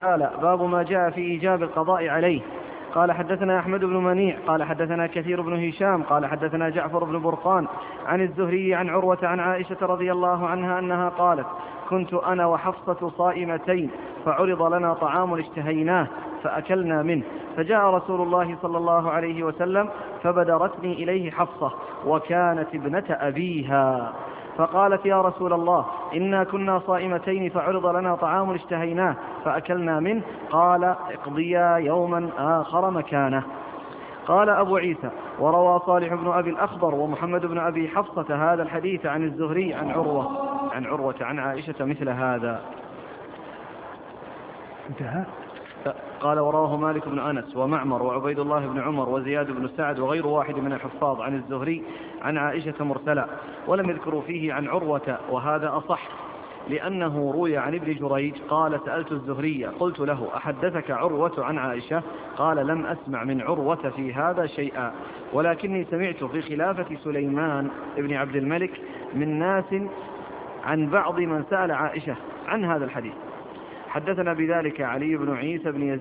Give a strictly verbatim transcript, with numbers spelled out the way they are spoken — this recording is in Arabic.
قال باب ما جاء في إيجاب القضاء عليه. قال حدثنا أحمد بن منيع قال حدثنا كثير بن هشام قال حدثنا جعفر بن برقان عن الزهري عن عروة عن عائشة رضي الله عنها أنها قالت: كنت أنا وحفصة صائمتين فعرض لنا طعام اشتهيناه فأكلنا منه، فجاء رسول الله صلى الله عليه وسلم فبدرتني إليه حفصة وكانت ابنة أبيها فقالت: يا رسول الله، إنا كنا صائمتين فعرض لنا طعام اشتهيناه فأكلنا منه. قال: اقضيا يوما آخر مكانه. قال أبو عيسى: وروى صالح بن أبي الأخضر ومحمد بن أبي حفصة هذا الحديث عن الزهري عن عروة عن عروة عن عائشة مثل هذا. انتهى. قال: ورواه مالك بن أنس ومعمر وعبيد الله بن عمر وزياد بن سعد وغير واحد من الحفاظ عن الزهري عن عائشة مرسلا، ولم يذكروا فيه عن عروة، وهذا أصح لأنه روي عن ابن جريج قال: سألت الزهري قلت له: أحدثك عروة عن عائشة؟ قال: لم أسمع من عروة في هذا شيئا، ولكني سمعت في خلافة سليمان بن عبد الملك من ناس عن بعض من سأل عائشة عن هذا الحديث. حدثنا بذلك علي بن عيسى بن يزيد